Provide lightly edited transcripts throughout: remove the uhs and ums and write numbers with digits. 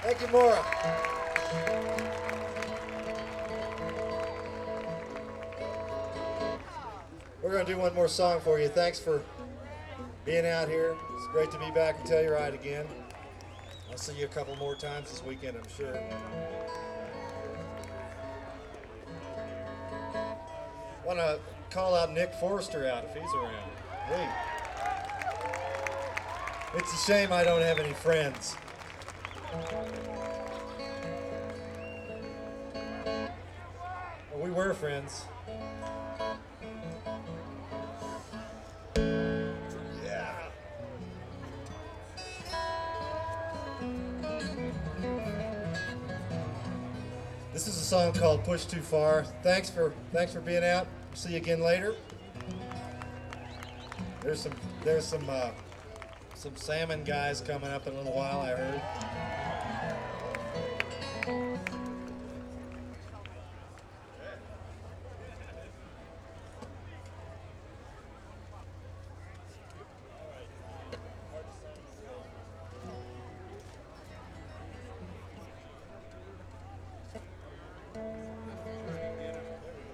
Thank you, Maura. We're going to do one more song for you. Thanks for being out here. It's great to be back in Telluride again. I'll see you a couple more times this weekend, I'm sure. Want to call out Nick Forrester out if he's around. Hey. It's a shame I don't have any friends. Well, we were friends. Yeah. This is a song called "Push Too Far." Thanks for being out. See you again later. There's some salmon guys coming up in a little while, I heard.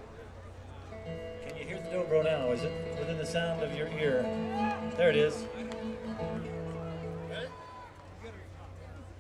Can you hear the dobro now? Is it within the sound of your ear? There it is.